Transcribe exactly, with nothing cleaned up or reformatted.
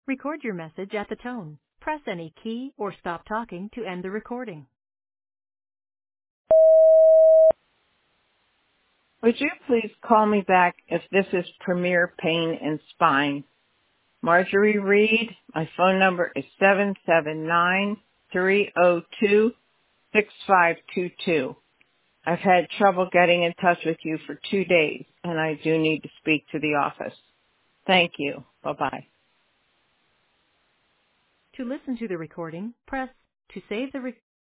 Record your message at the tone. Press any key or stop talking to end the recording. Would you please call me back if this is Premier Pain and Spine? Marjorie Reed. My phone number is seven seven nine, three oh two, six five two two. I've had trouble getting in touch with you for two days, and I do need to speak to the office. Thank you. Bye-bye. To listen to the recording, press to save the recording.